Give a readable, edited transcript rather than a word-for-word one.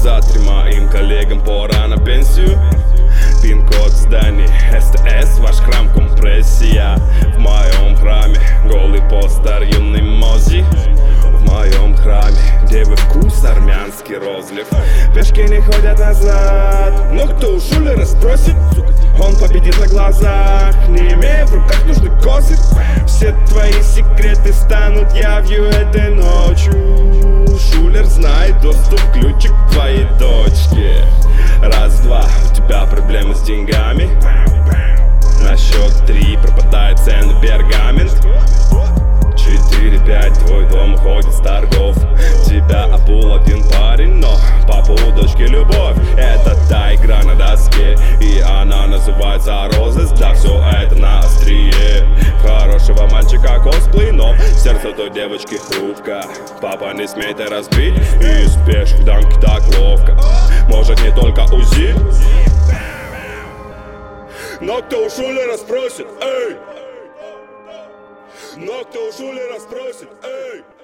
завтра моим коллегам пора на пенсию. Пин-код в здании СТС, ваш храм компрессия. В моем храме голый постер юный Мози. В моем храме девы вкус армянский розлив. Пешки не ходят назад, но кто у шулера спросит, он победит на глазах, не имея в руках нужный козырь. Все твои секреты станут явью этой ночью. Шулер знает доступ, ключик к твоей дочке. Раз-два, у тебя проблемы с деньгами. На счет 3 пропадает ценный пергамент. 4-5, твой дом уходит с торгов. Тебя обул один парень, но папа у дочки любовь. Это та игра на доске, и она называется розыск. Да, все это на острие. Хорошего мальчика косплей, но сердце той девочки хрупко. Папа, не смей ты разбить, и спешь в дамке так ловко. Может, не только УЗИ, но кто у шулера спросит, эй! Но кто у шулера спросит, эй!